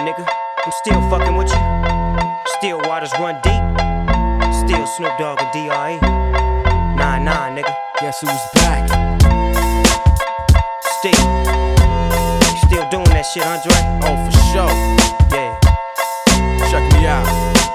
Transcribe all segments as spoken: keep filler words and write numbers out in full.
nigga. I'm still fucking with you. Still waters run deep. Still Snoop Dogg and D R E. Nah, nah, nigga. Guess who's back? Still. You still doing that shit, Andre? Oh, for sure. Yeah. Check me out.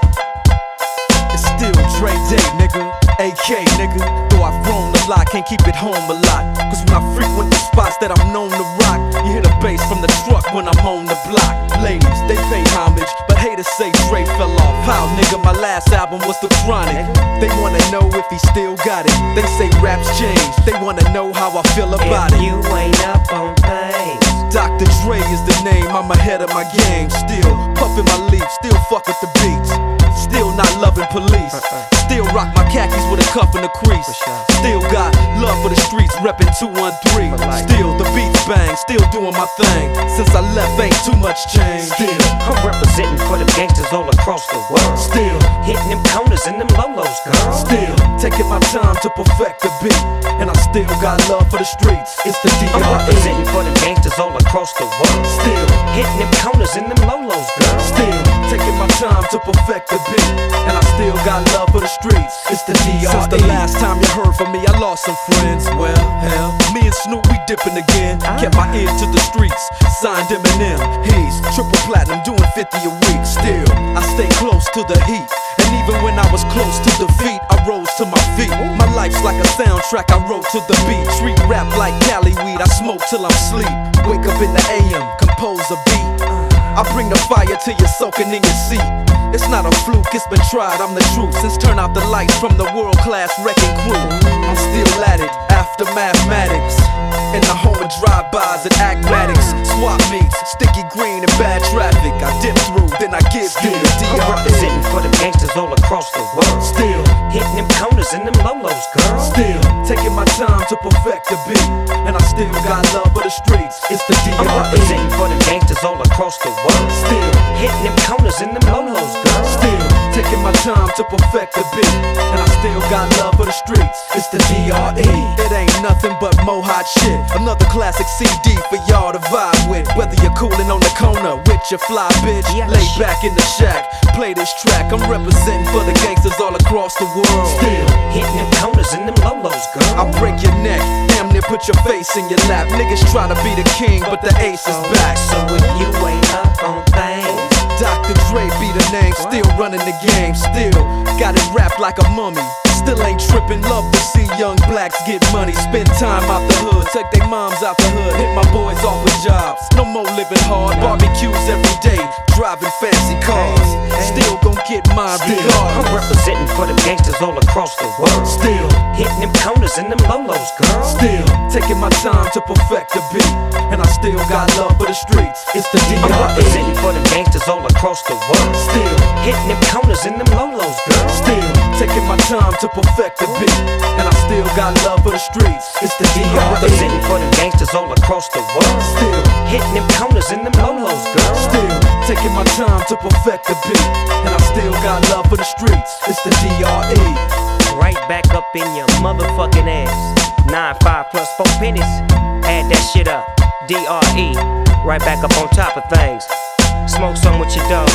It's still Dre Day, nigga. A K, nigga. Though I've grown a lot, can't keep it home a lot. Cause when I frequent the spots that I'm known to rock, you hear the bass from the truck when I'm on the block. Ladies, they pay homage, but haters say Dre fell off. How, nigga, my last album was The Chronic. They wanna know if he still got it. They say raps change, they wanna know how I feel about if it. you ain't up on things, Doctor Dre is the name, I'm ahead of my game. Still puffin' my leaf, still fuck with the beats. Still not loving police. Still rock my khakis with a cuff and a crease. Still got love for the streets, reppin' two one three. Still the beats bang, still doing my thing. Since I left ain't too much change. Still I'm representing for them gangsters all across the world. Still hitting them corners and them lolos, girl. Still taking my time to perfect the beat. And I still got love for the streets. It's the D R E. I'm representing for them gangsters all across the world. Still hitting them corners and them lolos, girl. Still taking my time to perfect the beat. And I still got love for the streets. It's the D R E. Since the last time you heard from me, I lost some friends. Well, hell, me and Snoop, we dipping again. Kept my ear to the streets, signed Eminem. He's triple platinum, doing fifty a week. Still, I stay close to the heat. And even when I was close to defeat, I rose to my feet. My life's like a soundtrack, I wrote to the beat. Street rap like Cali weed, I smoke till I'm sleep. Wake up in the A M, compose a beat. I bring the fire till you're soaking in your seat. It's not a fluke, it's been tried, I'm the truth. Since turn out the lights from the world-class wrecking crew, I'm still at it, after mathematics. In the home of drive-bys and acmatics. Swap meets, sticky green and bad traffic. I dip through, then I give you the D R E. I'm representing for them gangsters all across the world. Still hitting them corners and them lolos, girl. Still taking my time to perfect the beat. And I still got love for the streets. It's the D R E. I'm representing for them gangsters all across the world. Still hitting them corners and them lolos, girl. Still taking my time to perfect the beat. And I still got love for the streets. It's the D R E. It ain't nothing but mo hot shit. Another classic C D for y'all to vibe with. Whether you're coolin' on the corner with your fly bitch, lay back in the shack, play this track. I'm representing for the gangsters all across the world. Still hitting them corners and them lolos, girl. I'll break your neck, damn near put your face in your lap. Niggas try to be the king, but the ace is back. So if you ain't up on things, Doctor Dre be the name, still running the game. Still got it wrapped like a mummy. Still ain't trippin', love to see young blacks get money. Spend time out the hood, take their moms out the hood. Hit my boys off with jobs, no more living hard. Barbecues every day, driving fancy cars. Still gon' get mine regardless. I'm representing for them gangsters all across the world. Still hitting them corners and them lolos, girl. Still taking my time to perfect the beat. And I still got love for the streets. It's the D R E. I'm representing for them gangsters all across the world. Still hitting them corners and them lolos, girl. Still taking my time to perfect the beat. And I still got love for the streets. It's the D R E. I'm representing for them gangsters all across the world. Still hitting them corners and them lolos, girl. Still taking my time to perfect the beat. And I still got love for the streets. It's the D R E. Right back up in your motherfucking ass. Nine five plus four pennies. Add that shit up. D R E. Right back up on top of things. Smoke some with your dog.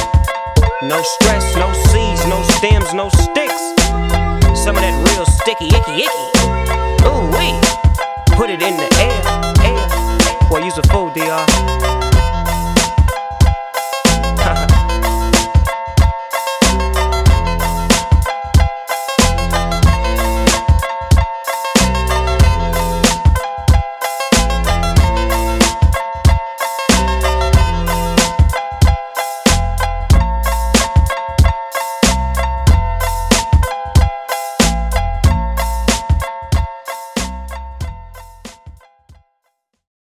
No stress, no seeds, no stems, no sticks. Some of that real sticky, icky, icky. Ooh wee. Put it in the air, air. Boy, use a fool, D R